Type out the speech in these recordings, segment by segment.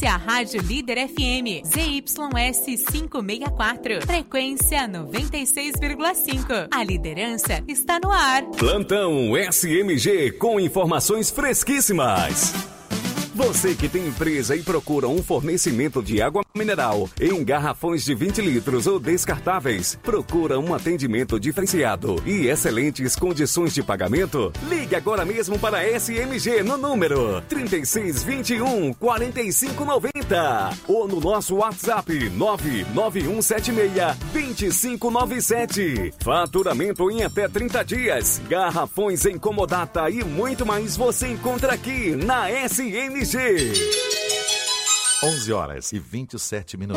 Frequência Rádio Líder FM, ZYS 564. Frequência 96,5. A liderança está no ar. Plantão SMG com informações fresquíssimas. Você que tem empresa e procura um fornecimento de água mineral em garrafões de 20 litros ou descartáveis, procura um atendimento diferenciado e excelentes condições de pagamento? Ligue agora mesmo para a SMG no número 3621-4590 ou no nosso WhatsApp 99176-2597. Faturamento em até 30 dias, garrafões em comodata e muito mais você encontra aqui na SMG. 11h27.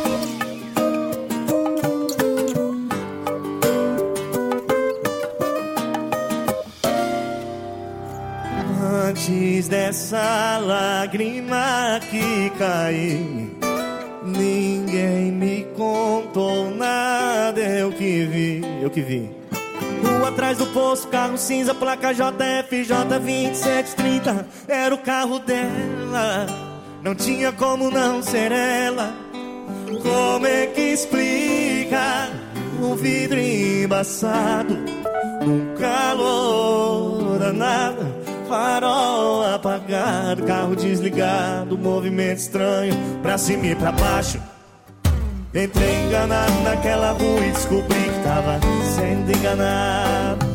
Antes dessa lágrima que caiu, ninguém me contou nada, eu que vi. Rua atrás do poço, carro cinza, placa JFJ 2730. Era o carro dela, não tinha como não ser ela. Como é que explica o vidro embaçado, um calor danado, farol apagado, carro desligado, movimento estranho, pra cima e pra baixo. Entrei enganado naquela rua e descobri que tava sendo enganado.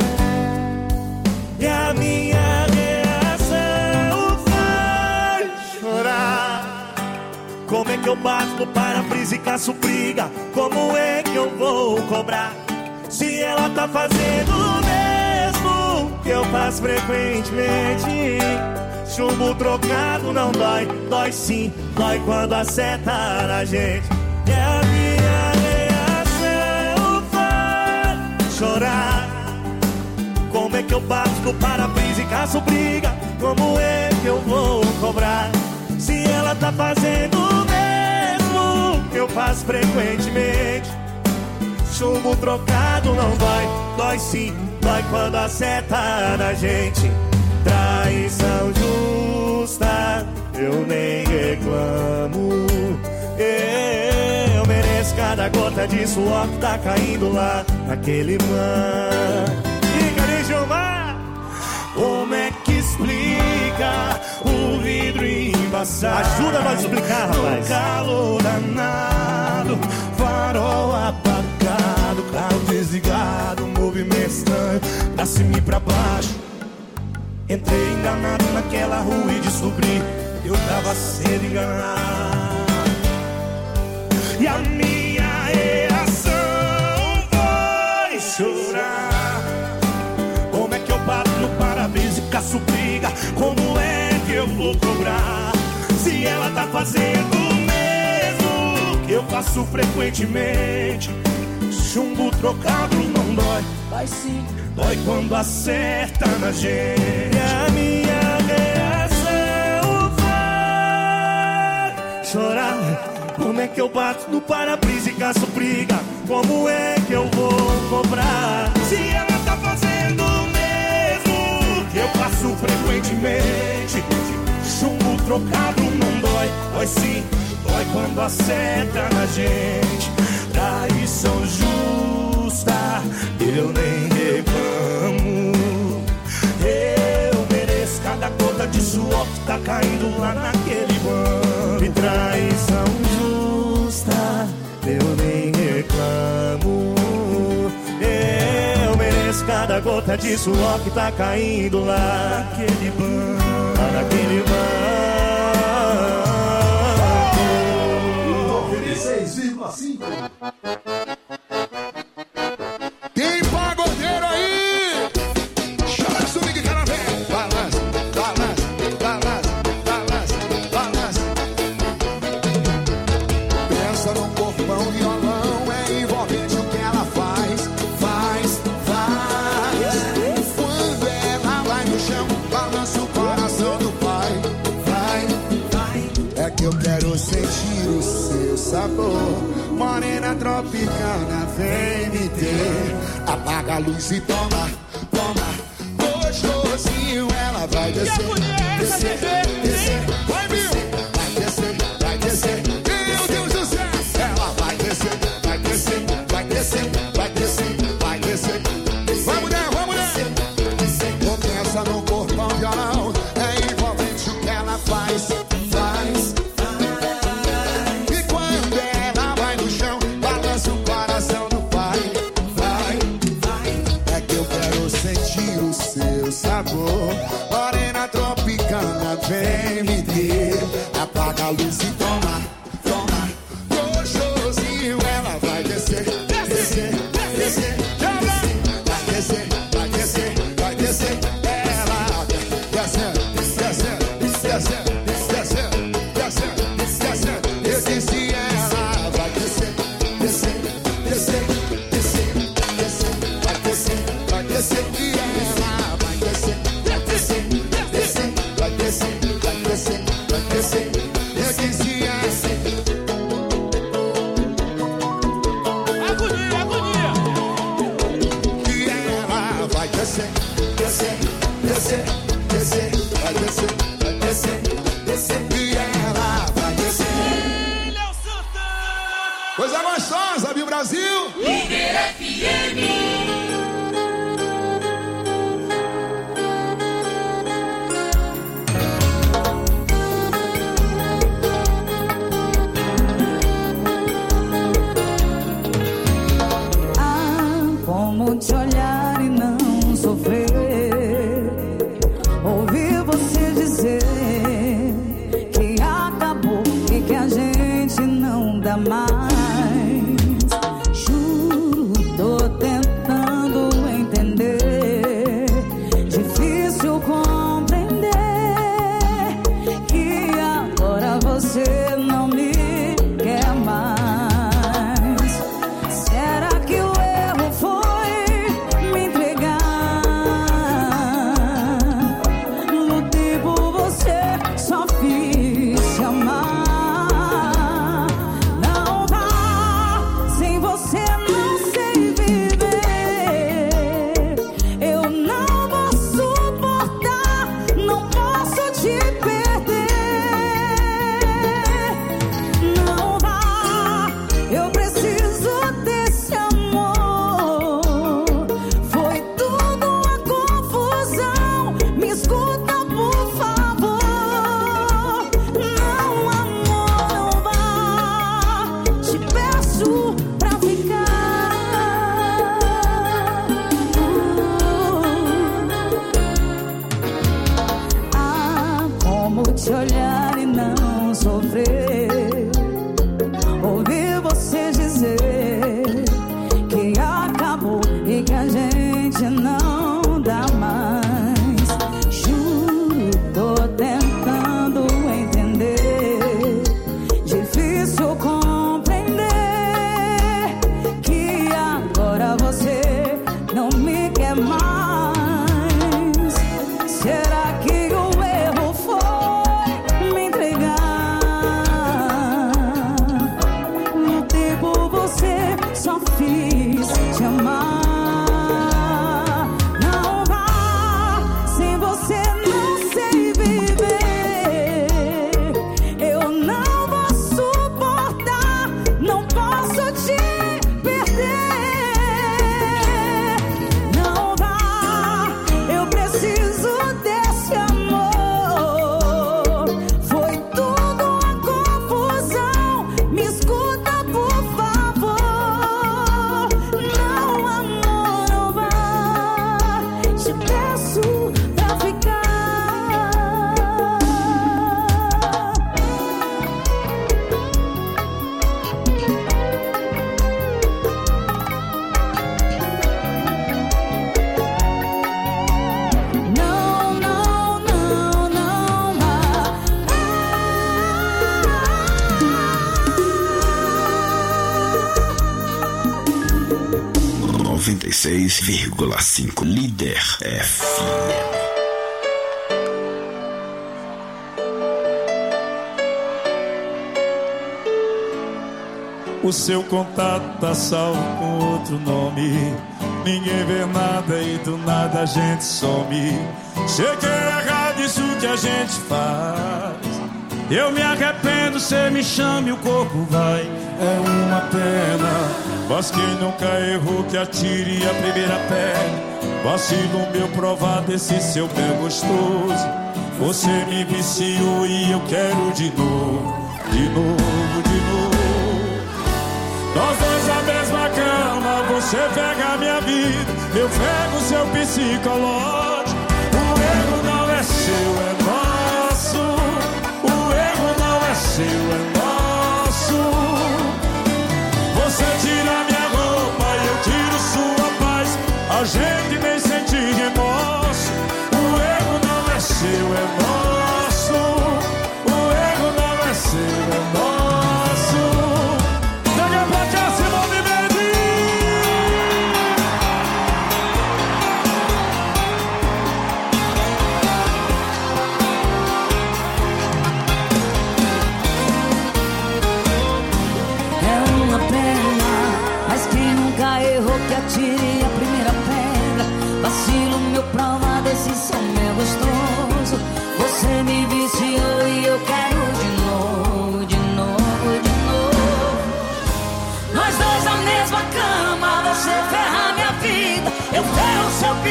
E a minha reação foi chorar. Como é que eu bato no para-brisa e caço briga? Como é que eu vou cobrar? Se ela tá fazendo o mesmo que eu faço frequentemente. Chumbo trocado não dói, dói sim, dói quando acerta na gente. E a minha reação foi chorar. Como é que eu bato no para-brisa e caço briga? Como é que eu vou cobrar? Se ela tá fazendo o mesmo que eu faço frequentemente. Chumbo trocado não dói, dói sim, dói quando acerta na gente. Traição justa, eu nem reclamo. Eu mereço cada gota de suor que tá caindo lá naquele mar. E cadê Gilmar? Como é que explica o vidro embaçado? Ajuda nós a explicar, rapaz. Calor danado, farol apagado, carro desligado, movimento estranho, pra cima e pra baixo. Entrei enganado naquela rua e descobri que eu tava sendo enganado. E a minha reação foi chorar. Como é que eu bato no para-brisa e caço briga? Como é que eu vou cobrar? Se ela tá fazendo o mesmo que eu faço frequentemente. Chumbo trocado não dói, vai sim, dói quando acerta na gente. E a minha reação foi chorar. Como é que eu bato no para-brisa e caço briga? Como é que eu vou cobrar? Se ela tá fazendo o mesmo que eu faço frequentemente. Chumbo trocado não dói, dói sim, dói quando acerta na gente. Traição justa, eu nem reclamo. Eu mereço cada gota de suor que tá caindo lá naquele banco. E traição justa, eu nem reclamo. Eu mereço cada gota de suor que tá caindo lá naquele banco, lá naquele banco. 96,5. Quem paga o dinheiro aí? Chama de swing, cara, vem. Balança, balança, balança, balança, balança. Pensa num corpão, violão, é envolvente o que ela faz, faz, faz. Quando ela vai no chão, balança o coração do pai, vai, vai. É que eu quero sentir o seu sabor. Morena tropicana, vem me ter. Apaga a luz e toma, toma. Gostosinho, ela vai descer, descer, descer. Vai, Bill! Vai descer, vem me ter. Apaga a luz e toma, toma. Gostosinho, ela vai descer, descer, descer, descer. Vai descer, vai descer, vai descer. Ela descendo, descendo, descendo, descendo, descendo, descendo. Eu disse ela vai descer, descer, descer, descer, descer. Vai descer, vai descer. E ela vai descer, descer, descer. Vai descer, vai descer, vai descer. Eu disse assim. Agonia, agonia. E ela vai descer, descer, descer, descer. Vai descer, vai descer, descer. E ela vai descer. Léo Santana. Coisa gostosa, viu, Brasil? Líder FM. Como te olhar e não sofrer, ouvir você dizer que acabou e que a gente não dá mais. Juro, tô tentando entender, difícil compreender que agora você não me quer mais. Será que o erro foi me entregar? No tempo você só fiz te amar. Não vá, sem você não sei viver. Eu não vou suportar, não posso te perder. Não vá, eu preciso desse amor. Foi tudo uma confusão. Me escuta, por favor. Não, amor, não vá. Te peço pra ficar. Como te olhar e não sofrer, ouvir você dizer que acabou e que a gente não dá mais. Juro, tô tentando entender, difícil compreender que agora você não me quer mais. Será que o erro foi me entregar? No tempo você só fiz te amar. Não vá, sem você não sei viver. Eu não vou suportar, não posso te perder. Não vá, eu preciso desse amor. Foi tudo uma confusão. Me escuta, por favor. Não, amor, não vá. Te peço pra ficar. 96,5 Líder FM. O seu contato tá salvo com outro nome. Ninguém vê nada e do nada a gente some. Sei que é errado isso que a gente faz. Eu me arrependo, cê me chama e o corpo vai. É uma pena. Mas quem nunca errou que atire a primeira pedra. Vacilo meu provar desse seu bem gostoso. Você me viciou e eu quero de novo. De novo, de novo. Nós dois na mesma cama. Você pega a minha vida, eu pego o seu psicológico. O erro não é seu, é nosso.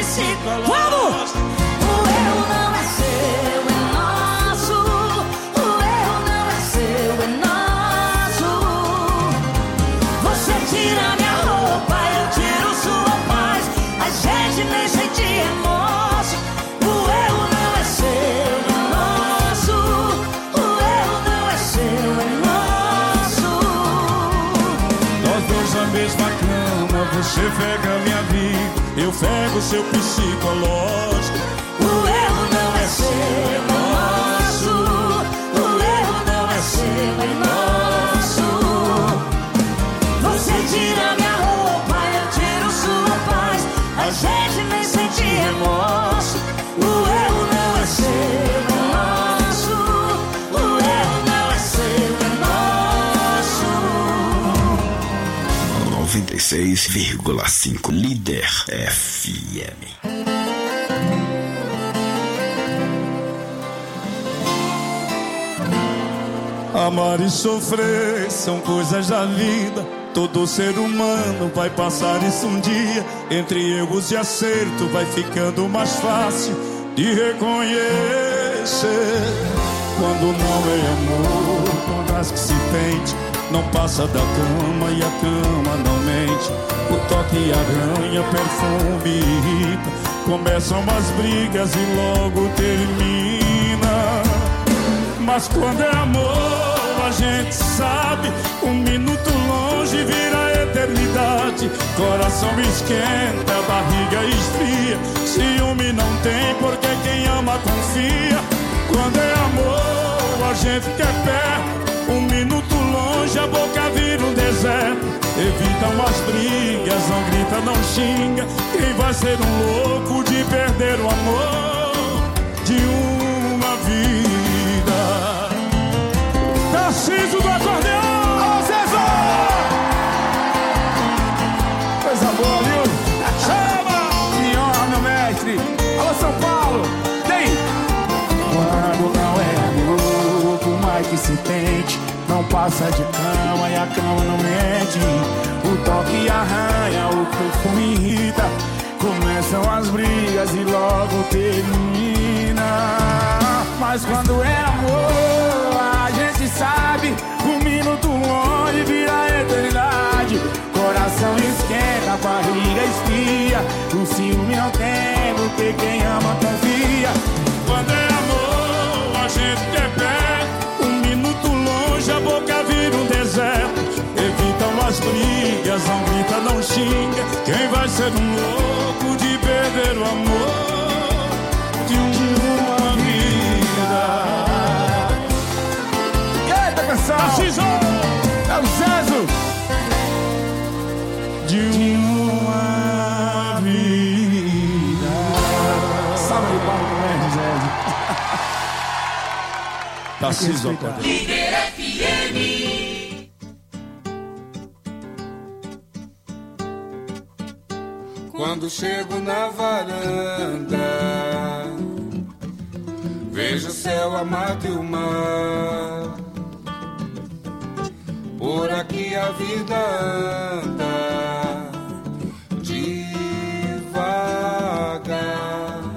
psicológico. O erro não é seu, é nosso. O erro não é seu, é nosso. Você tira minha roupa, eu tiro sua paz. A gente nem sente remorso. O erro não é seu, é nosso. O erro não é seu, é nosso. Nós dois na mesma cama, você pega minha vida, eu pego seu psicológico. O erro não é seu, é nosso. O erro não é seu, é nosso. Você tira minha roupa, eu tiro sua paz. A gente nem sente remorso. O erro não é seu, é nosso. O erro não é seu, é nosso. 96,5 Líder FM. Amar e sofrer são coisas da vida. Todo ser humano vai passar isso um dia. Entre erros e acerto vai ficando mais fácil de reconhecer. Quando não é amor, quando as que se pente, não passa da cama e a cama não mente. O toque arranha, perfume irrita. Começam as brigas e logo termina. Mas quando é amor, a gente sabe, um minuto longe vira eternidade. Coração esquenta, barriga esfria. Ciúme não tem, porque quem ama confia. Quando é amor, a gente quer perto. Um minuto longe, a boca vira um deserto. Evitam as brigas, não grita, não xinga. Quem vai ser um louco de perder o amor de uma vida? Tarcísio do acordeão! Alô, César! Coisa boa, viu? Chama! Senhor, meu mestre! Alô, São Paulo! Tem! Quando não é amor, por mais que se tente, não passa de cama e a cama não mente. O toque arranha, o perfume irrita. Começam as brigas e logo termina. Mas quando é amor, a gente sabe, um minuto longe vira eternidade. Coração esquenta, barriga esfria. O ciúme não tem, porque quem ama confia. Quando é amor, a gente quer perto. Um minuto longe, a boca vira um deserto. Evitam as brigas, não grita, não xinga. Quem vai ser um louco de perder o amor de uma vida? Eita, canção! Tarcísio! É o César! De uma vida. Salve de palmas também, José. Tarcísio, Líder FM. Quando chego na varanda, vejo o céu, a mata e o mar. Por aqui a vida anda devagar.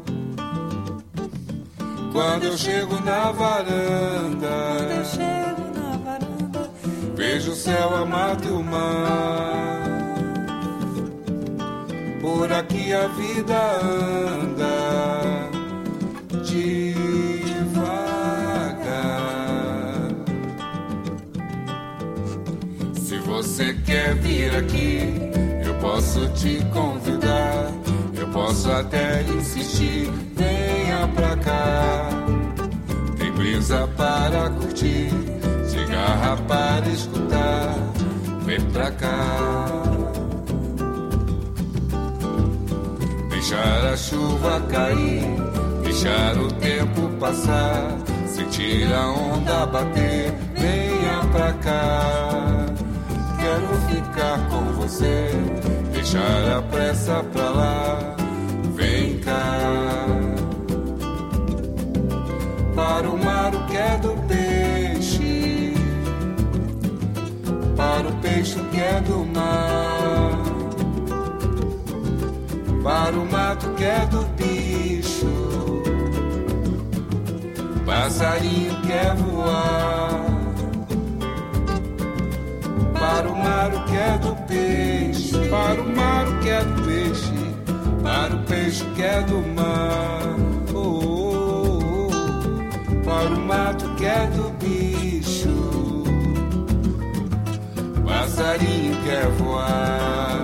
Quando eu chego na varanda, vejo o céu, a mata e o mar. Por aqui a vida anda devagar. Se você quer vir aqui, eu posso te convidar. Eu posso até insistir, venha pra cá. Tem brisa para curtir, cigarra para escutar. Vem pra cá. Deixar a chuva cair, deixar o tempo passar, sentir a onda bater, venha pra cá. Quero ficar com você, deixar a pressa pra lá, vem cá. Para o mar o que é do peixe, para o peixe o que é do mar. Para o mato é do bicho, passarinho quer voar. Para o mar o que é do peixe, para o mar o que é do peixe, para o peixe que é do mar. Oh, oh, oh. Para o mato que é do bicho, passarinho quer voar.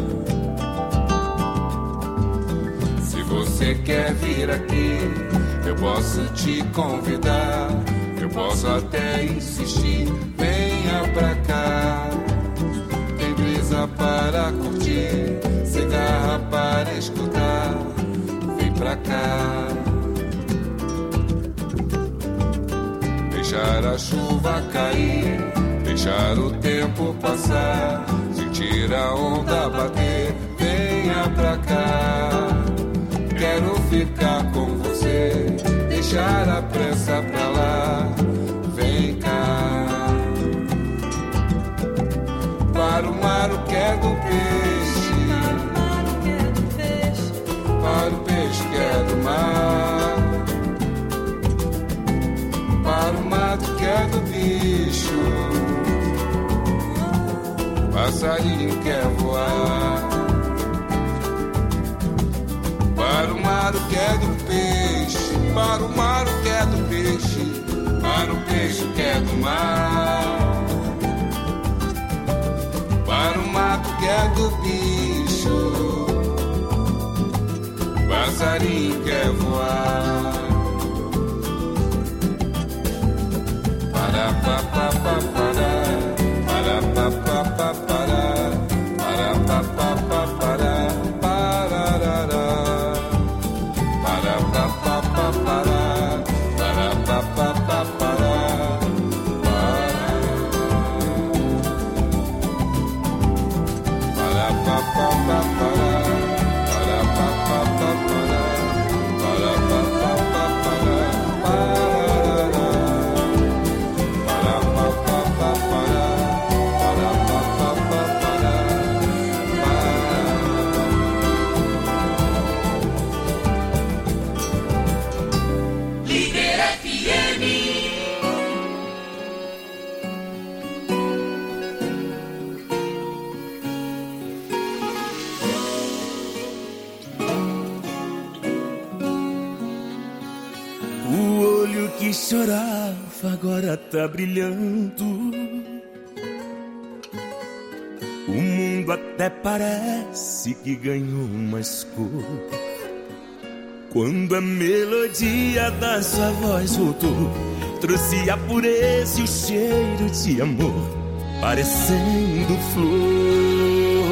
Se você quer vir aqui, eu posso te convidar, eu posso até insistir. Venha pra cá, tem brisa para curtir, cigarra para escutar. Vem pra cá, deixar a chuva cair, deixar o tempo passar, sentir a onda bater. Venha pra cá, quero ficar com você, deixar a pressa pra lá. Vem cá, para o mar o que é do peixe, para o peixe que é do mar, para o mato que é do bicho, passarinho quer voar. Para o mar o que é do peixe, para o mar o que é do peixe, para o peixe que é do mar, para o mato que é do bicho, passarinho quer voar. Para pa pa pa para pa pa pa para pa pa pa para parará. Para pa pa pa para pa pa pa para. Que chorava agora tá brilhando, o mundo até parece que ganhou mais cor. Quando a melodia da sua voz voltou, trouxe a pureza e o cheiro de amor, parecendo flor.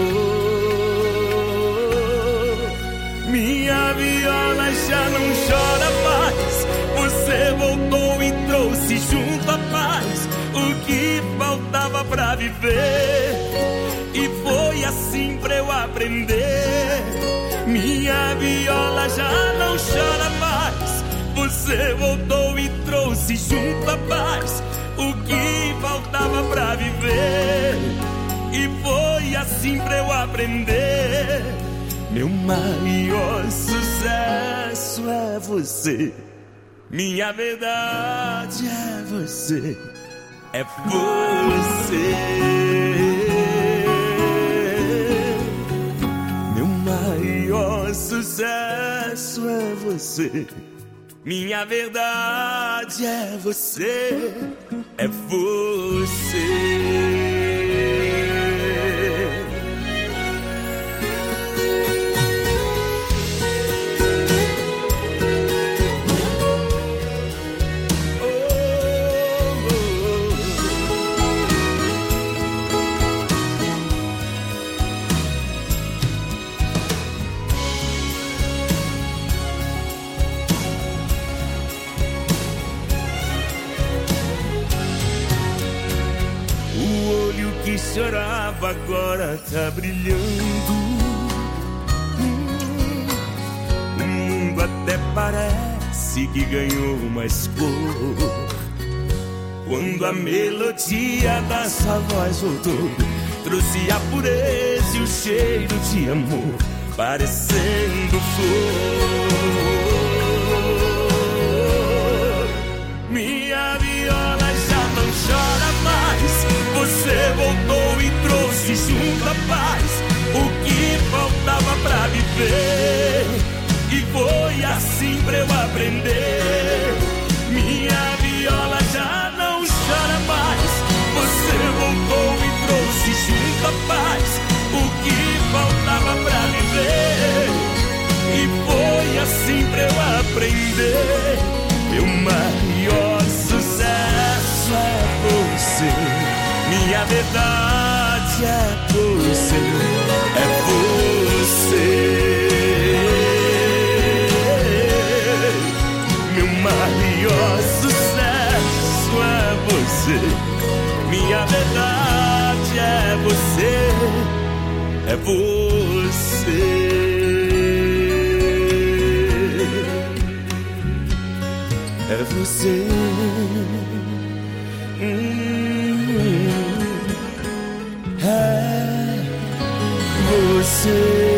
Minha viola já não chora mais, você voltou e trouxe junto a paz, o que faltava pra viver. E foi assim pra eu aprender. Minha viola já não chora mais, você voltou e trouxe junto a paz, o que faltava pra viver. E foi assim pra eu aprender. Meu maior sucesso é você, minha verdade é você, é você. Meu maior sucesso é você, minha verdade é você, é você. Que chorava agora tá brilhando, o mundo até parece que ganhou mais cor. Quando a melodia da sua voz voltou, trouxe a pureza e o cheiro de amor, parecendo flor. Minha viola já não chora mais, você voltou e trouxe junto a paz, o que faltava pra viver, e foi assim pra eu aprender. Minha viola já não chora mais, você voltou e trouxe junto a paz, o que faltava pra viver, e foi assim pra eu aprender. Meu maior sucesso é você, minha verdade é você, é você. Meu maior sucesso é você, minha verdade é você, é você. É você. É você.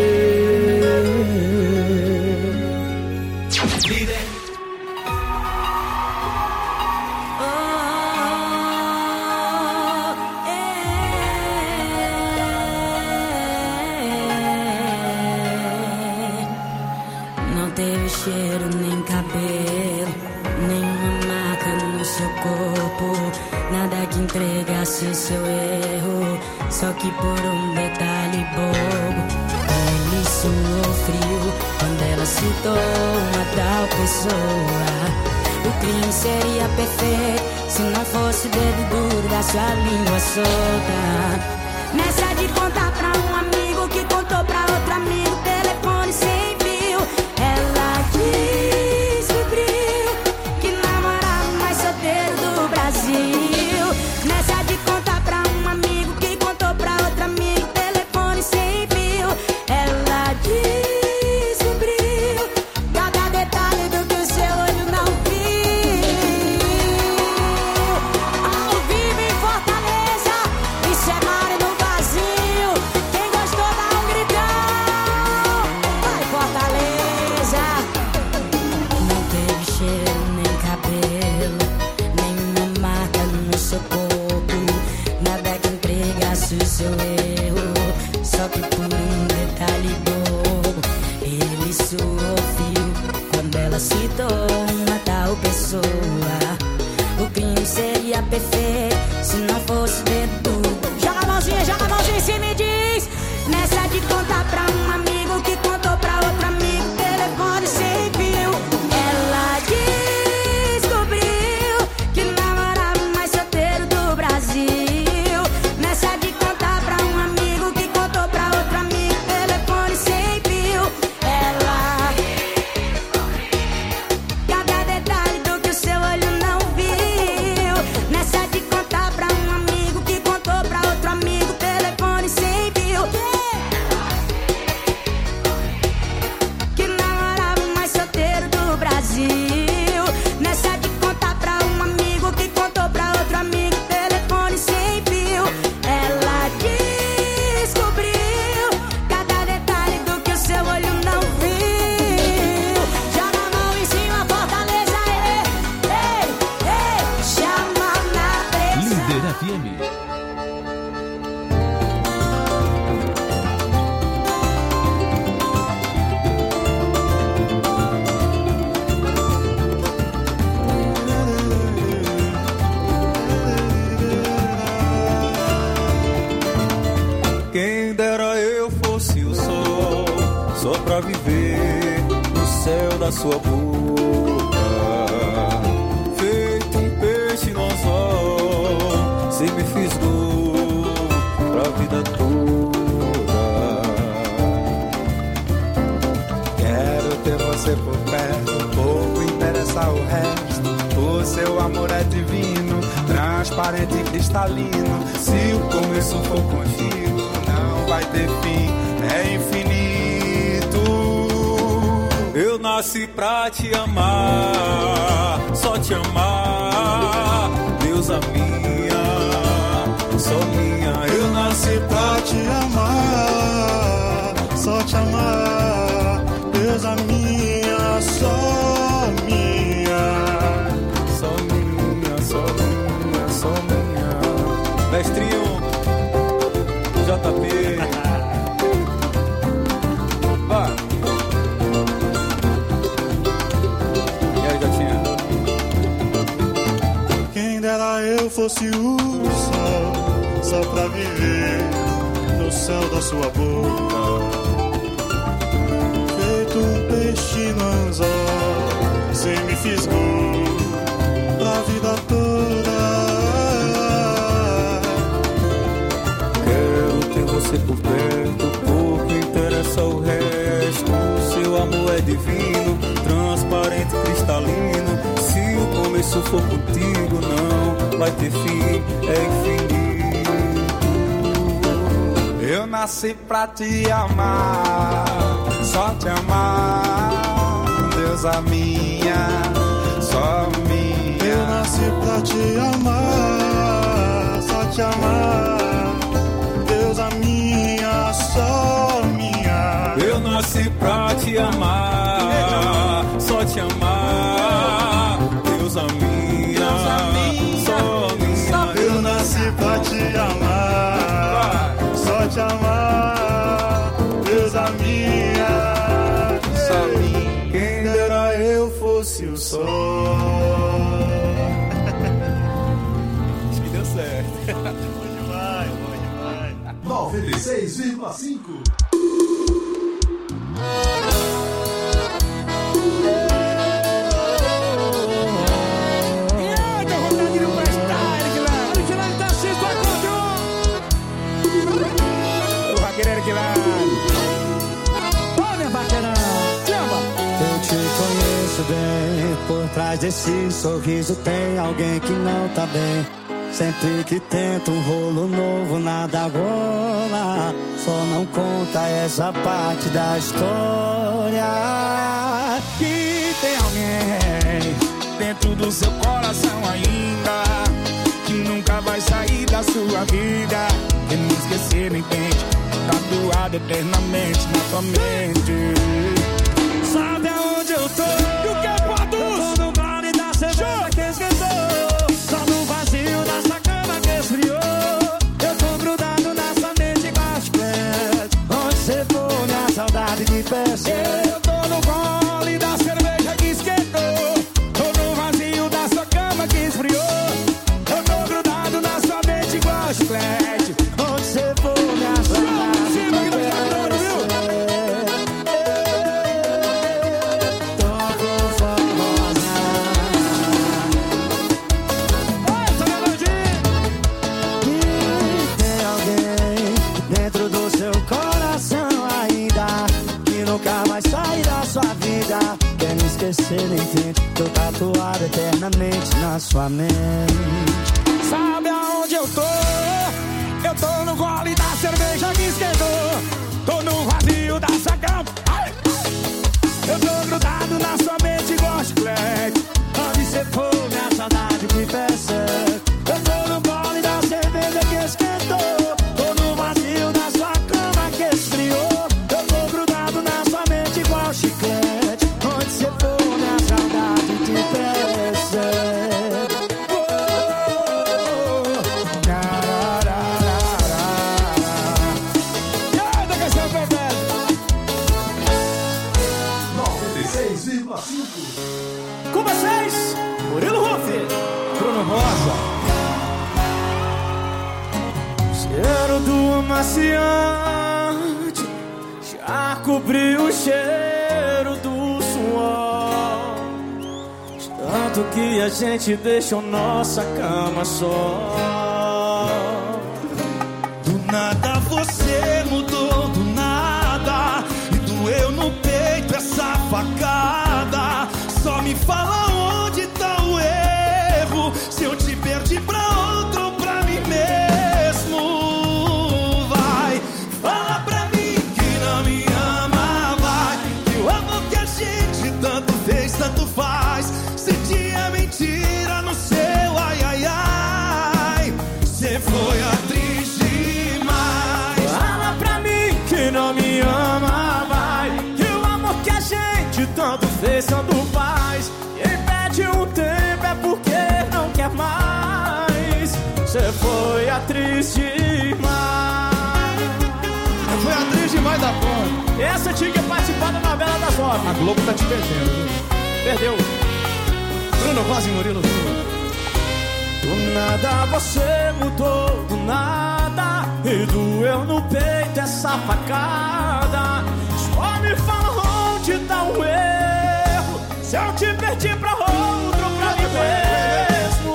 Não teve cheiro nem cabelo, nenhuma marca no seu corpo, nada que entregasse seu erro, só que por um detalhe bobo. Ele suou frio quando ela citou uma tal pessoa. O crime seria perfeito se não fosse o dedo duro da sua língua solta. Nessa de contar pra um amigo que contou pra outro amigo, telefone sem fio, ela descobriu que namorava o mais solteiro do Brasil. Nessa de contar pra um amigo que contou pra outro amigo, telefone sem fio, ela descobriu cada detalhe do que o seu olho não viu. Ao vivo em Fortaleza, isso é mar no vazio. Quem gostou dá um gritão, vai Fortaleza. Não teve cheiro nem cabelo, nenhuma marca no seu corpo, nada que entregasse o seu erro, só que por um detalhe bobo. Ele suou fio quando ela citou uma tal pessoa. O crime seria perfeito se não fosse dedo. Joga a mãozinha em cima e diz. Nessa de contar pra um amigo que contou pra outro amigo, telefone sem fio, ela descobriu que namorava o mais solteiro do Brasil. Nessa de contar pra um amigo que contou pra outro amigo, telefone sem fio, ela cada detalhe do que o seu olho não viu. Nessa de contar pra um amigo que contou pra outro amigo, telefone sem fio, que namorava o mais solteiro do Brasil. Nessa de contar pra um amigo que contou pra outro amigo, telefone sem fio, ela descobriu cada detalhe do que o seu olho não viu. Joga a mão em cima, Fortaleza, ei, chama na pressão. Líder FM. Quem dera eu fosse o sol, só pra viver no céu da sua boca. Feito um peixe no anzol, se me fisgou pra vida toda. Quero ter você por perto, pouco interessa o resto. O seu amor é divino, transparente e cristalino. Se o começo for contigo, não vai ter fim, é infinito. Eu nasci pra te amar, só te amar, deusa minha, só minha. Eu nasci pra te amar, Só te amar. Mestrinho JP. Vai. E aí, Jotinha? Quem dera eu fosse o sol, só pra viver no céu da sua boca. Feito um peixe no anzol, você me fisgou pra vida toda. Quero ter você por perto, pouco interessa o resto. Seu amor é divino, transparente, cristalino. Se o começo for contigo, não vai ter fim, é infinito. Eu nasci pra te amar, só te amar, deusa minha, só minha. Eu nasci pra te amar, só te amar, deusa minha, só minha. Eu nasci pra te amar, só te amar, deusa minha, só minha. Eu nasci pra te amar, só te amar, deusa minha, só minha. Quem dera eu fosse o sol. Acho que deu certo. Bom demais, bom demais. 96,5. Eu te conheço bem, por trás desse sorriso tem alguém que não tá bem. Sempre que tento um rolo novo, nada rola. Só não conta essa parte da história. Que tem alguém dentro do seu coração ainda, que nunca vai sair da sua vida. Que não esquecer, não entende, tatuado eternamente na tua mente. Sabe aonde eu tô? E o que é Patos? Eu tô no vale da cerveja que esquentou, só no vazio dessa cama que esfriou. Eu tô grudado na sua mente com as pés. Onde você for, minha saudade de perto. Eu tô no gole da cerveja que esquentou, tô no vazio da sua cama que esfriou. Eu tô grudado na sua mente com as pés. Onde você for, minha saudade de perto. Esquecer, entende? Tô tatuado eternamente na sua mente. Sabe aonde eu tô? Eu tô no gole da cerveja que esquentou, tô no vazio da sua cama. Eu tô grudado na sua mente igual chiclete. Onde você for, minha saudade me persegue. Eu tô no gole da cerveja que esquentou, tô no vazio da sua cama que esfriou. Eu tô grudado na sua mente igual chiclete. Onde você for, minha saudade te persegue. E aí, da canção perfeita. 96,5. Com vocês, Murilo Rufi, Bruno Rosa. Cheiro do amaciante já cobriu o cheiro do suor, tanto que a gente deixou nossa cama só. Do nada você mudou, do nada, e doeu no peito essa facada. Só me fala onde tá o erro, se eu te perdi pra outro ou pra mim mesmo. Vai, fala pra mim que não me ama, vai, que o amor que a gente tanto fez, tanto faz. Se tinha mentira no seu ai, ai, ai, cê foi atriz demais. Fala pra mim que não me ama, vai, que o amor que a gente tanto fez, tanto faz. Quem pede um tempo é porque não quer mais. Cê foi atriz demais. Foi atriz demais da porra. Essa tinha que participar da novela das 9. A Globo tá te devendo, viu? Perdeu. Bruno Vaz e Murilo. Do nada você mudou, do nada. E doeu no peito essa facada. Só me fala onde tá o erro. Se eu te perdi pra outro, pra mim mesmo.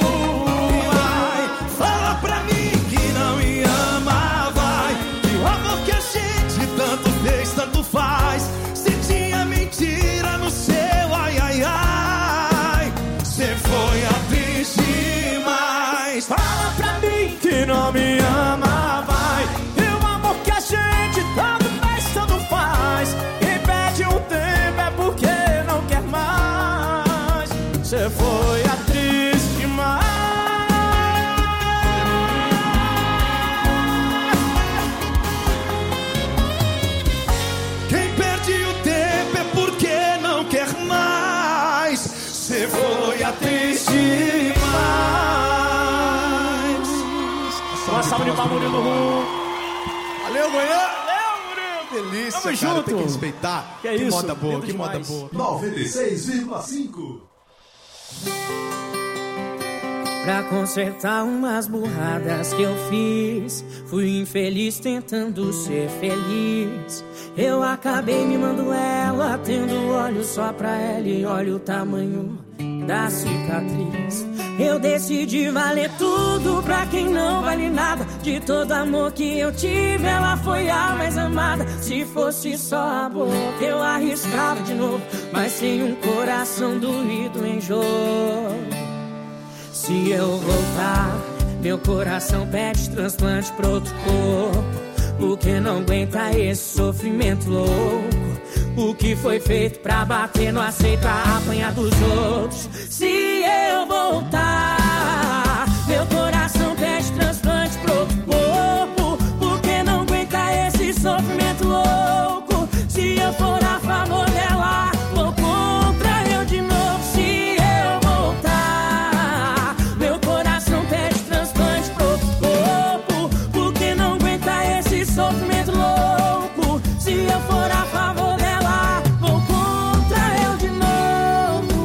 Vai, fala pra mim que não me ama, vai. Que o amor que a gente tanto fez, tanto faz. Se tinha mentira no seu ai, ai, ai. Cê foi atriz demais. Fala pra mim que não me ama, vai. E o amor que a gente tanto fez, tanto faz. E pede um tempo é porque não quer mais. Cê foi atriz demais. Quem perde o tempo é porque não quer mais. Cê foi atriz demais. Uma salva de palmas no Rum. Valeu, Goiânia. Valeu, Murilo. Delícia, Tamo cara. junto. Tem que respeitar. Que é isso? moda boa, Lindo que moda demais. boa. 96,5. Pra consertar umas burradas que eu fiz, fui infeliz tentando ser feliz. Eu acabei mimando ela, tendo olhos só pra ela e olha o tamanho da cicatriz. Eu decidi valer tudo pra quem não vale nada. De todo amor que eu tive, ela foi a mais amada. Se fosse só a boca, eu arriscava de novo, mas sem um coração doído em jogo. Se eu voltar, meu coração pede transplante pra outro corpo, porque não aguenta esse sofrimento louco. O que foi feito pra bater não aceita a apanhar dos outros. Se eu voltar, meu coração pede transplante pra outro corpo, porque não aguenta esse sofrimento louco. Se eu for a favor dela, vou contra eu de novo. Se eu voltar, meu coração pede transplante pra outro corpo, porque não aguenta esse sofrimento louco. Se eu for a favor dela, vou contra eu de novo.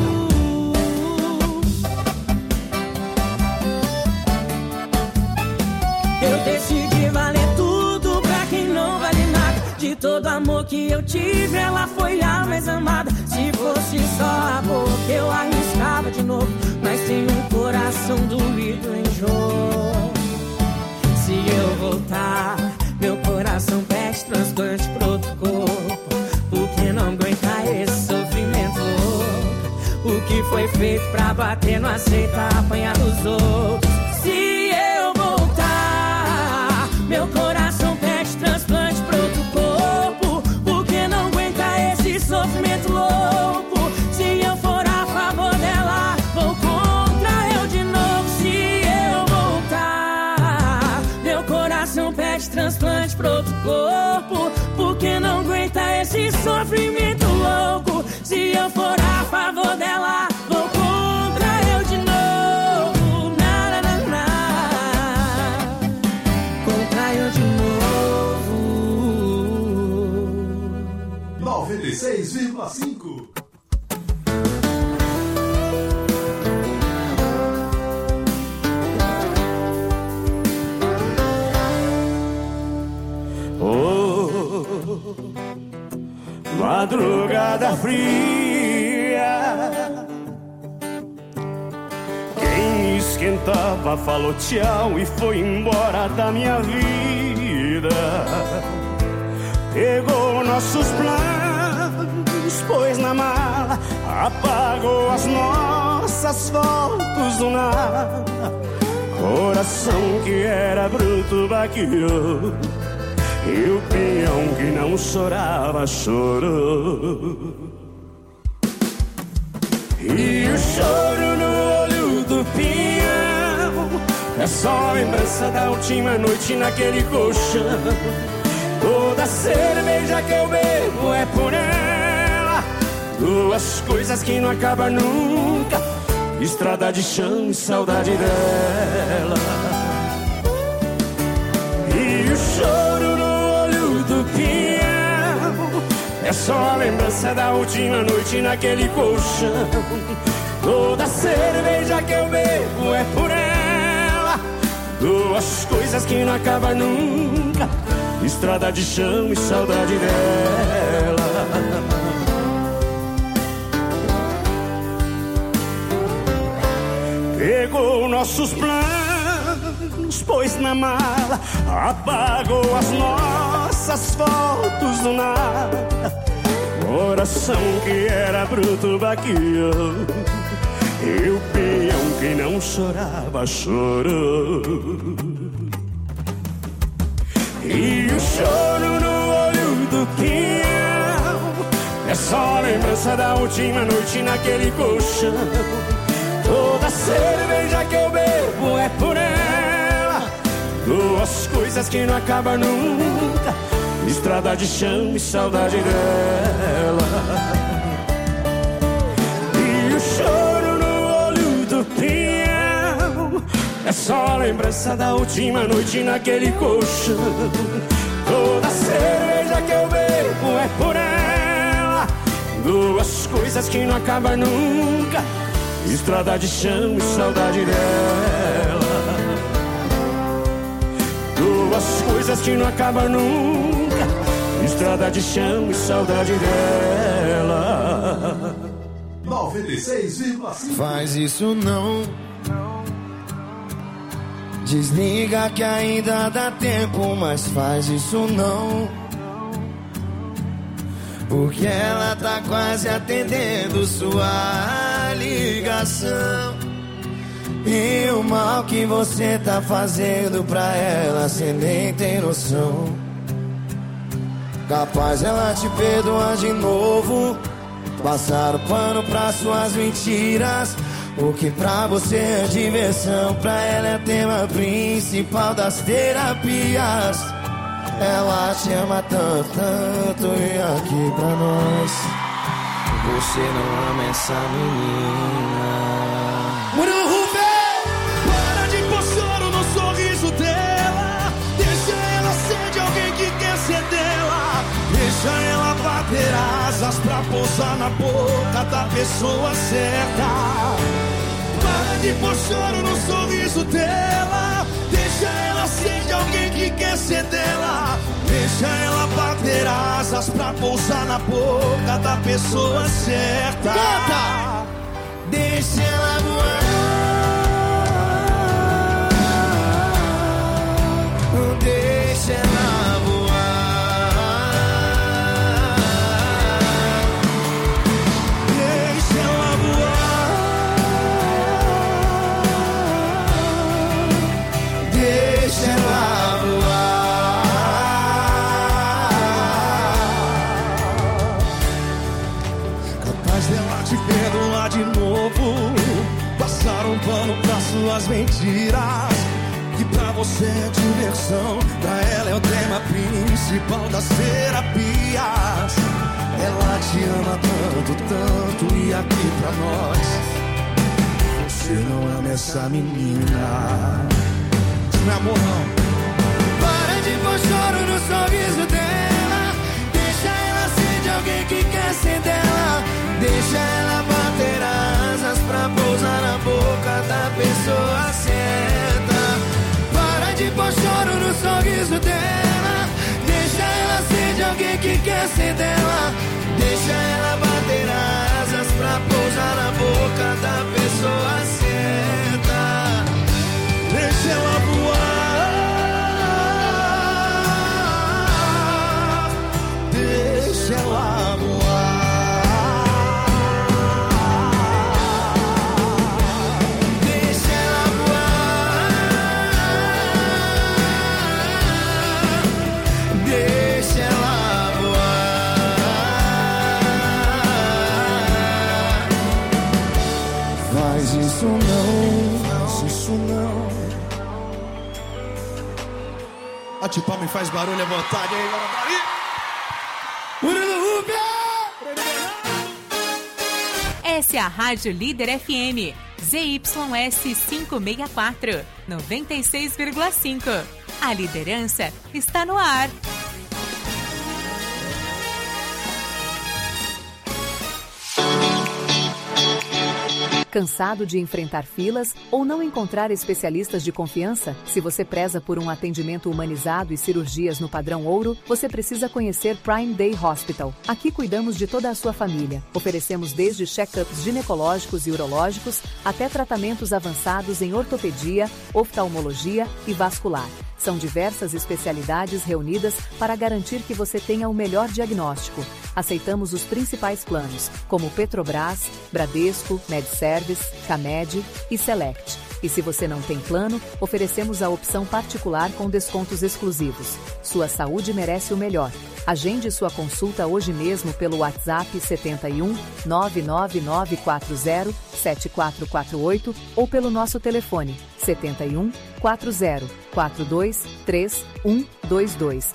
Eu decidi valer tudo pra quem não vale nada. De todo amor que eu tive, ela foi a mais amada. Se fosse só a boca, eu arriscava de novo, mas tem um coração doído em jogo. Se eu voltar, meu coração pede transplante pro outro corpo, porque não aguenta esse sofrimento louco. O que foi feito pra bater não aceita apanhar dos outros. Se eu voltar, meu coração pede transplante pro outro corpo, porque não aguenta esse sofrimento louco. Se eu for a favor dela, vou contra eu de novo. Se eu voltar, meu coração pede transplante pro outro corpo, porque não aguenta esse sofrimento louco. Se eu for a favor dela, vou contra eu de novo. Na, na, na, na. Contra eu de novo. 96,5. Madrugada fria, quem me esquentava falou tchau e foi embora da minha vida. Pegou nossos planos, pôs na mala, apagou as nossas fotos do nada. Coração que era bruto vaqueou, e o peão que não chorava, chorou. E o choro no olho do peão é só lembrança da última noite naquele colchão. Toda cerveja que eu bebo é por ela, duas coisas que não acabam nunca: estrada de chão e saudade dela. choro no olho do peão é só a lembrança da última noite naquele colchão. Toda cerveja que eu bebo é por ela. Duas coisas que não acabam nunca: estrada de chão e saudade dela. Pegou nossos planos, pôs na mala, apagou as nossas fotos do nada. Coração que era bruto baqueou, e o peão que não chorava chorou. E o choro no olho do peão é só a lembrança da última noite naquele colchão. Toda cerveja que eu bebo é por ela. Duas coisas que não acabam nunca: estrada de chão e saudade dela. E o choro no olho do peão é só a lembrança da última noite naquele colchão. Toda cerveja que eu bebo é por ela. Duas coisas que não acabam nunca: estrada de chão e saudade dela. Duas coisas que não acabam nunca: estrada de chão e saudade dela. 96,5. Faz isso não. Desliga que ainda dá tempo, mas faz isso não. Porque ela tá quase atendendo sua ligação. E o mal que você tá fazendo pra ela, cê nem tem noção. Capaz ela te perdoar de novo, passar o pano pra suas mentiras. O que pra você é diversão, pra ela é tema principal das terapias. Ela te ama tanto, tanto, e aqui pra nós você não ama essa menina. Murilo Rubem, para de pôr choro no sorriso dela. Deixa ela ser de alguém que quer ser dela. Deixa ela bater asas pra pousar na boca da pessoa certa. Para de pôr choro no sorriso dela. Deixa ela ser de alguém que quer ser dela. Deixa ela bater asas pra pousar na boca da pessoa certa. Canta! Deixa ela voar. Deixa ela voar. Deixa ela voar. Deixa ela voar. Capaz dela te perdoar de novo, passar um pano pra suas mentiras. Que pra você é diversão, pra ela é o tema principal das terapias. Ela te ama tanto, tanto, e aqui pra nós você não ama essa menina. Não é amor não. Para de pôr choro no sorriso dela. Deixa ela ser de alguém que quer ser dela. Deixa ela bater asas pra pousar na boca da pessoa certa. Para de pôr choro no sorriso dela. Deixa ela ser de alguém que quer ser dela. Deixa ela bater asas pra pousar na boca da pessoa certa. Deixa ela voar. Deixa ela voar. Deixa ela voar. Deixa ela voar. Faz isso não, faz isso não. Bate palma e faz barulho à vontade aí, galera. Murilo Rubem! Essa é a Rádio Líder FM. ZYS 564, 96,5. A liderança está no ar. Cansado de enfrentar filas ou não encontrar especialistas de confiança? Se você preza por um atendimento humanizado e cirurgias no padrão ouro, você precisa conhecer Prime Day Hospital. Aqui cuidamos de toda a sua família. Oferecemos desde check-ups ginecológicos e urológicos até tratamentos avançados em ortopedia, oftalmologia e vascular. São diversas especialidades reunidas para garantir que você tenha o melhor diagnóstico. Aceitamos os principais planos, como Petrobras, Bradesco, MedService, Camed e Select. E se você não tem plano, oferecemos a opção particular com descontos exclusivos. Sua saúde merece o melhor. Agende sua consulta hoje mesmo pelo WhatsApp 71 99940 7448 ou pelo nosso telefone 71 40 42 3122.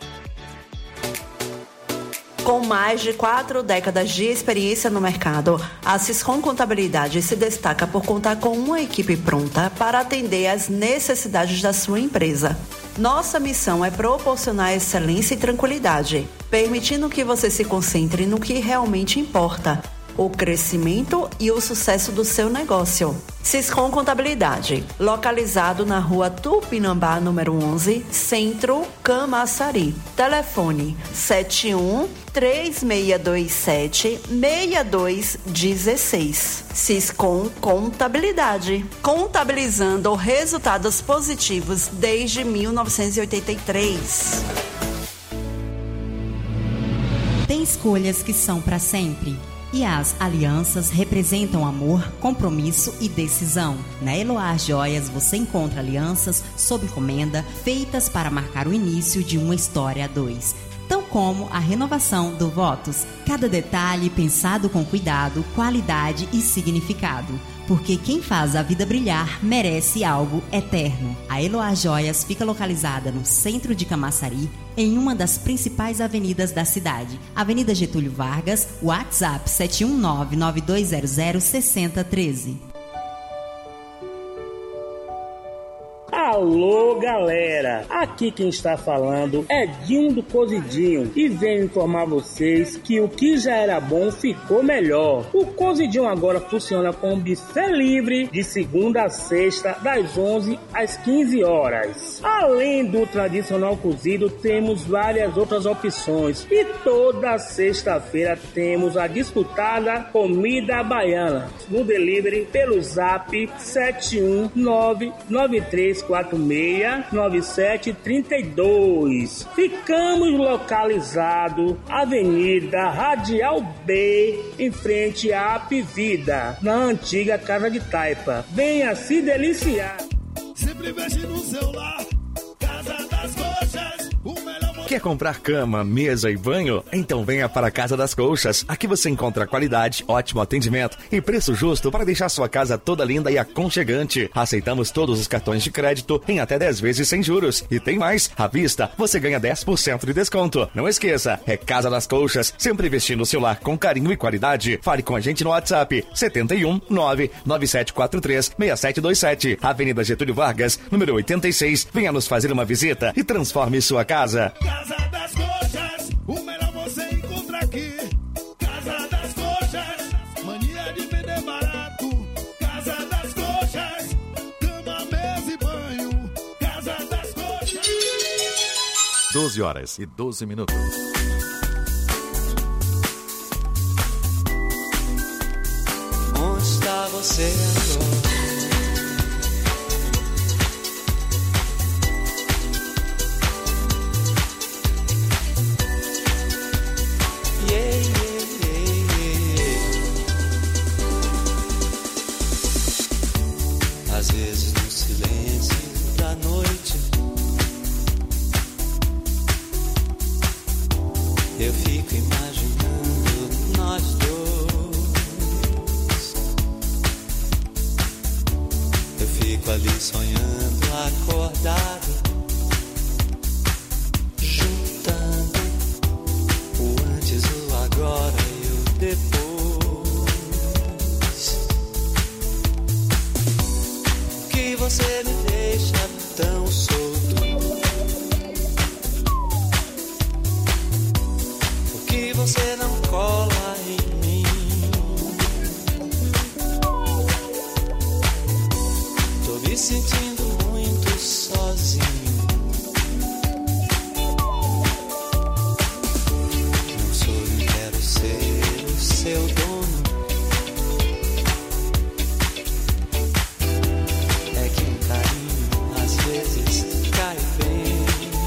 Com mais de 4 décadas de experiência no mercado, a Siscom Contabilidade se destaca por contar com uma equipe pronta para atender às necessidades da sua empresa. Nossa missão é proporcionar excelência e tranquilidade, permitindo que você se concentre no que realmente importa: o crescimento e o sucesso do seu negócio. Siscom Contabilidade, localizado na rua Tupinambá, número 11, Centro, Camaçari. Telefone 71-3627-6216. Siscom Contabilidade, contabilizando resultados positivos desde 1983. Tem escolhas que são para sempre. E as alianças representam amor, compromisso e decisão. Na Eloá Joias você encontra alianças sob encomenda feitas para marcar o início de uma história a dois, tão como a renovação do votos. Cada detalhe pensado com cuidado, qualidade e significado. Porque quem faz a vida brilhar merece algo eterno. A Eloá Joias fica localizada no centro de Camaçari, em uma das principais avenidas da cidade. Avenida Getúlio Vargas, WhatsApp 719-9200-6013. Alô, galera! Aqui quem está falando é Dinho do Cozidinho e venho informar vocês que o que já era bom ficou melhor. O Cozidinho agora funciona com buffet livre de segunda a sexta, das 11 às 15 horas. Além do tradicional cozido, temos várias outras opções e toda sexta-feira temos a disputada comida baiana no delivery pelo zap 71993469732. Ficamos localizados Avenida Radial B, em frente à Apivida, na antiga Casa de Taipa. Venha se deliciar. Sempre mexe no celular, Casa das Coxas, o melhor. Quer comprar cama, mesa e banho? Então venha para a Casa das Colchas. Aqui você encontra qualidade, ótimo atendimento e preço justo para deixar sua casa toda linda e aconchegante. Aceitamos todos os cartões de crédito em até 10 vezes sem juros. E tem mais, à vista você ganha 10% de desconto. Não esqueça, é Casa das Colchas, sempre vestindo o seu lar com carinho e qualidade. Fale com a gente no WhatsApp 71997436727. Avenida Getúlio Vargas, número 86. Venha nos fazer uma visita e transforme sua casa. Casa das Coxas, o melhor você encontra aqui. Casa das Coxas, mania de vender barato. Casa das Coxas, cama, mesa e banho. Casa das Coxas. 12h12. Onde está você agora? Às vezes no silêncio da noite eu fico imaginando nós dois. Eu fico ali sonhando, acordado, juntando o antes, o agora e o depois. Você me deixa tão solto. cola em mim. Tô me sentindo muito sozinho. Não sou e quero ser o seu dono. É que um carinho às vezes cai bem.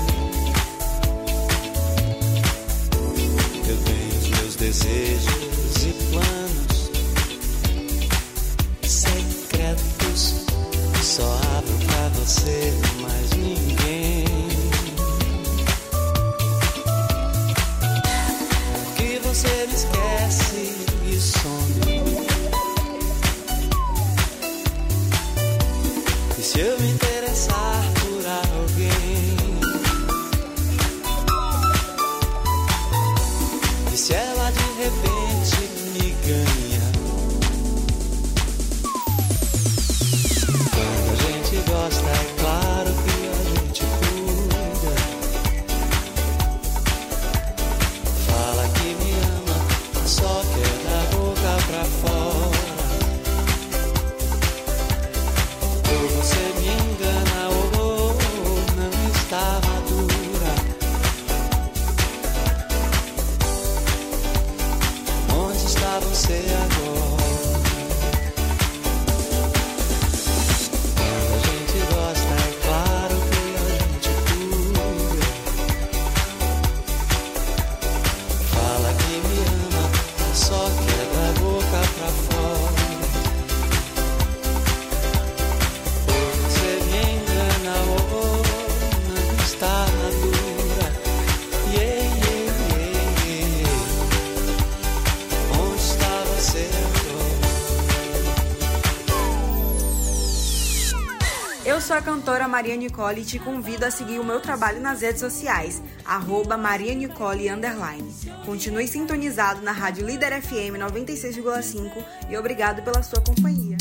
Eu tenho os meus desejos e planos secretos. Só abro pra você, mais ninguém. Que você me esquece e some. E se eu me interessar por alguém? E se ela de repente me ganha? Quando a gente gosta, é claro que a gente cuida. Fala que me ama, só quer da boca pra fora. Ou você me engana, ou não está madura. Onde está você agora? Quando a gente gosta, é claro que a gente cuida. Fala que me ama, só quer da boca pra fora. Ou você me engana, ou não está madura. Yeah, yeah, yeah, yeah. Onde está você Eu sou a cantora Maria Nicole e te convido a seguir o meu trabalho nas redes sociais, @marianicole_. Continue sintonizado na Rádio Líder FM 96,5 e obrigado pela sua companhia.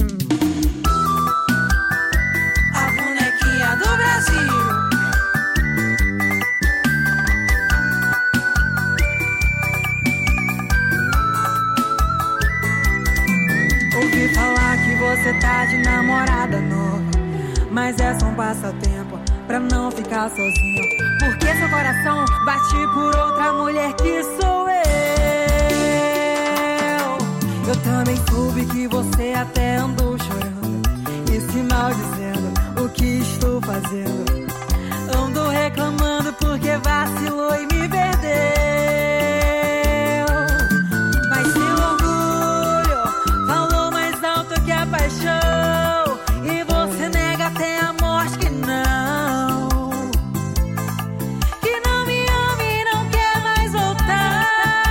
A bonequinha do Brasil. Ouvi falar que você tá de namorada nova, mas é só um passatempo pra não ficar sozinho. Porque seu coração bate por outra mulher que sou eu. Eu também soube que você até andou chorando e se maldizendo o que estou fazendo. Ando reclamando porque vacilou e me perdeu. Mas seu orgulho falou mais alto que a paixão, e você nega até a morte que não me ama e não quer mais voltar.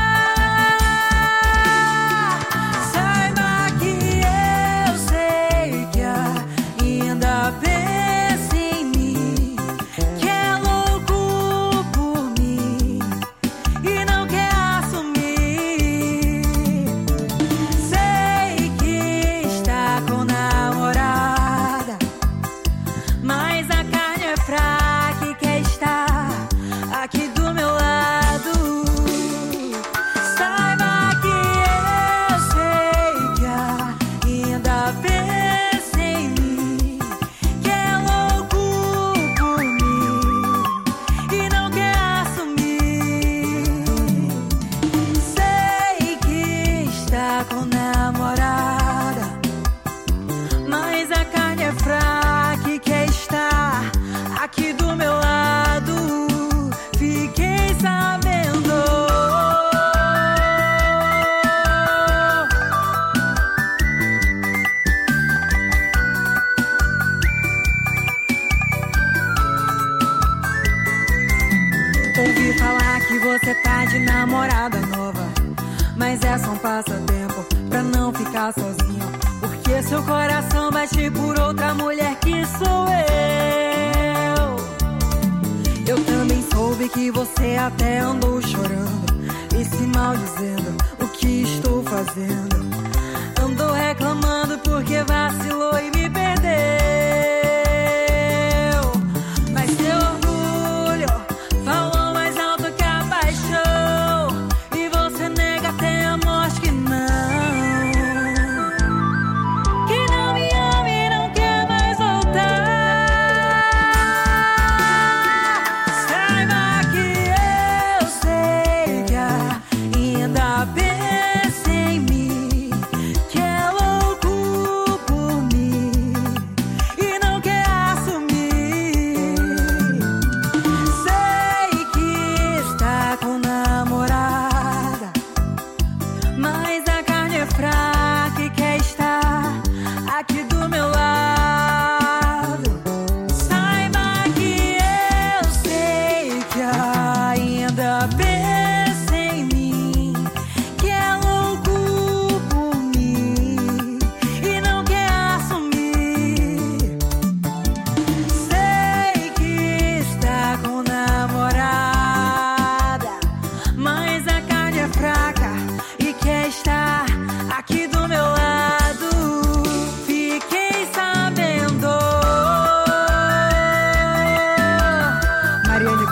Saiba que eu sei que ainda pensa em mim, que é louco por mim e não quer assumir. Sei que está com namorada, mas a carne é fraca e quer estar aqui do meu lado. Saiba que eu sei que ainda pensa em mim, que é louco por mim e não quer assumir. Sei que está com namorada, mas a carne é fraca e quer estar aqui do meu lado. Fiquei sabendo. Ouvi falar que você tá de namorada nova, mas é só um passatempo pra não ficar sozinho. Porque seu coração bate por outra mulher que sou eu. Eu também soube que você até andou chorando e se maldizendo o que estou fazendo. Andou reclamando porque vacilou e me perdeu. Mas seu orgulho falou mais alto que a paixão, e você nega até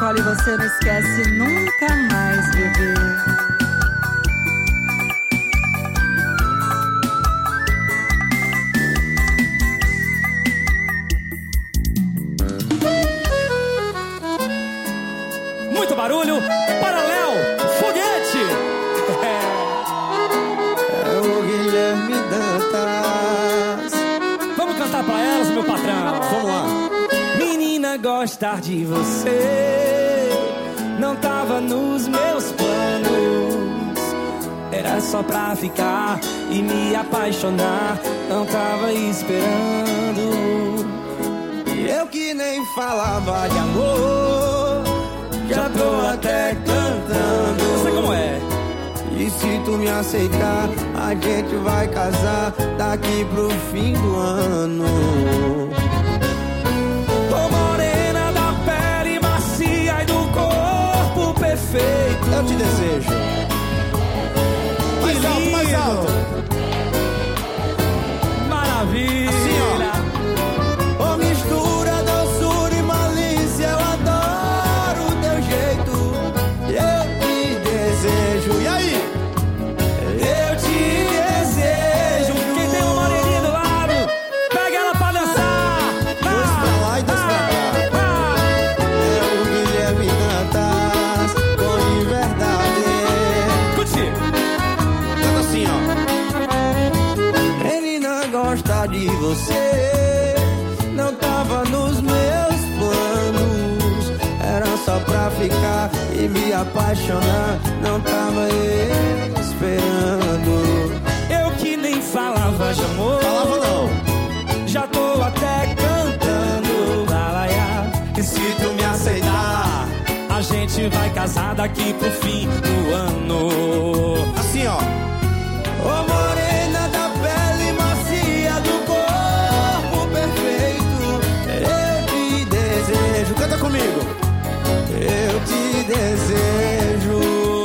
Nicole, você não esquece nunca mais, bebê. Muito barulho para Léo Foguete. É o Guilherme Dantas. Vamos cantar pra elas, meu patrão. Vamos lá. Menina, gostar de você não tava nos meus planos. Era só pra ficar e me apaixonar. Não tava esperando. Eu que nem falava de amor, já tô até cantando. Sei como é. E se tu me aceitar, a gente vai casar daqui pro fim do ano. Tô morena da pele macia e do corpo perfeito. Eu te desejo. Mais alto, mais alto. Maravilha. Assim, ó. Ô, mistura, doçura e malícia, eu adoro o teu jeito. Eu te desejo. E aí? Eu te desejo. Quem tem uma moreninha do lado, pega ela pra dançar. Dois pra lá e dois pra cá. É o Guilherme Dantas, com de verdade. Curti. Canta assim, ó. Ele não gosta de você, não tava nos meus planos. Era só pra ficar e me apaixonar. Não tava esperando. Eu que nem falava de amor. Falava não. Já tô até cantando. Lalaiá. E se tu me aceitar, a gente vai casar daqui pro fim do ano. Assim, ó. Ô, morena da pele macia, do corpo perfeito, eu te desejo. Canta comigo. Eu te desejo.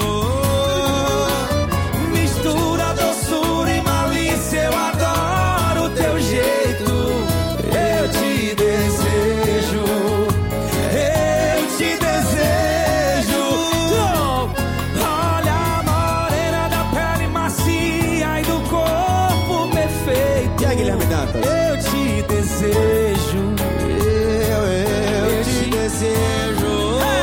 Mistura, doçura e malícia, eu adoro o teu jeito. Eu te desejo. Eu te desejo. Olha a morena da pele macia e do corpo perfeito. E aí, Guilherme Dantas? Eu te desejo. Eu te desejo.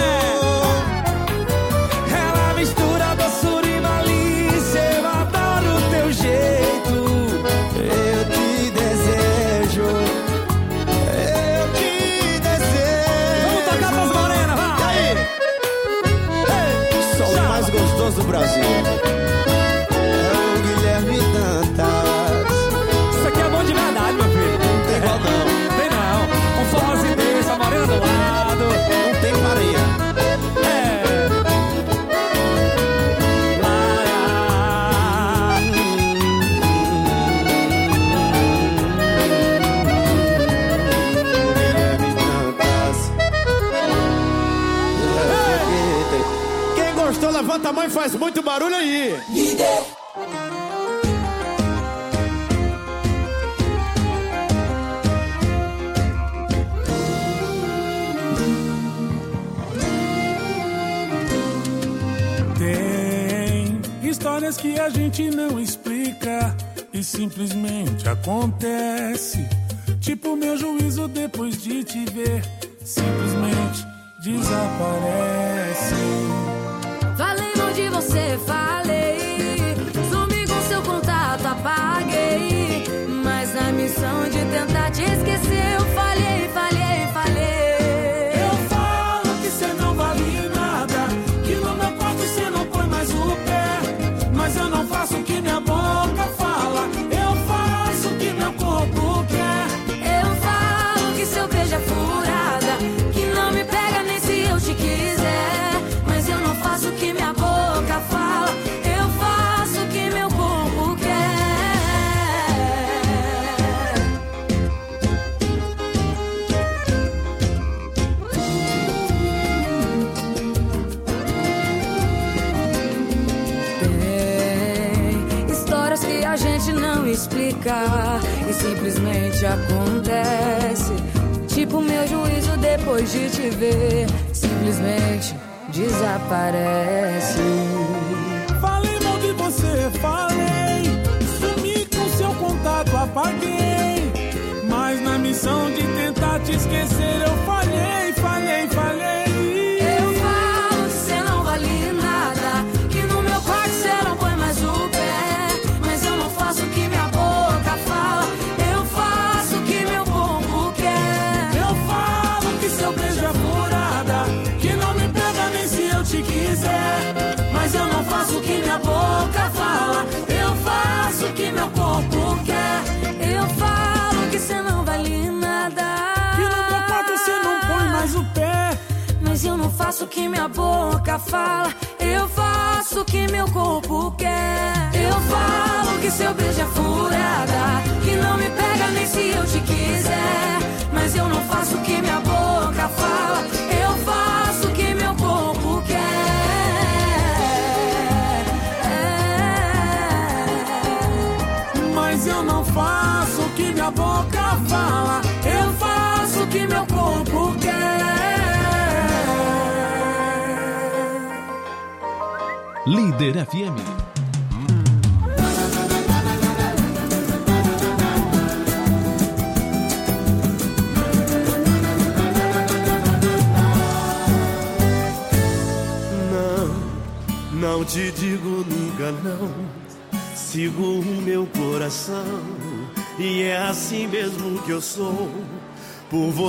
Ela mistura doçura e malícia, eu adoro o teu jeito. Eu te desejo. Eu te desejo. Vamos tocar pras morenas, vai! E aí? Só o mais gostoso do Brasil. É o Guilherme Dantas. Isso aqui é bom de verdade, meu filho. Não tem igual não. Tem não. Um forrozinho desse, a morena do lado. Não tem pareia. Guilherme Dantas. Quem gostou, levanta a mão e faz muito barulho aí. Tem histórias que a gente não explica e simplesmente acontece. Tipo meu juízo depois de te ver, simplesmente desaparece. Falei mal de você, falei. Sumi com seu contato, apaguei. Mas na missão de tentar te esquecer, eu falhei, falhei, falhei. Eu falo que cê não vale nada, que no meu quarto cê não põe mais o pé. Mas eu não faço o que minha boca fala, eu faço o que meu corpo quer. Eu falo que seu beijo é furada, que não me pega nem se eu te quiser. Mas eu não faço o que minha boca fala, eu faço o que meu corpo quer. Tem histórias que a gente não explica e simplesmente acontece. Tipo meu juízo depois de te ver, simplesmente desaparece. Falei mal de você, falei. Sumi com seu contato, apaguei. Mas na missão de tentar te esquecer eu falhei, falhei, falhei. Eu falo que você não vale nada, que no meu quarto você não põe mais o pé. Mas eu não faço o que minha boca fala, eu faço o que meu corpo quer. Eu falo que seu beijo é furada, que não me pega nem se eu te quiser. Mas eu não faço o que minha boca fala, eu faço o que meu corpo quer. Eu falo que você não vale nada, que no meu quarto você não põe mais o pé. mas eu não faço o que minha boca fala, eu faço o que meu corpo quer. Eu falo que seu beijo é furada, que não me pega nem se eu te quiser. Mas eu não faço o que minha boca fala, eu faço o que meu corpo quer. Mas eu não faço o que minha boca fala, eu faço o que meu corpo quer. Líder FM. Não te digo nunca não, sigo o meu coração, e é assim mesmo que eu sou, por você.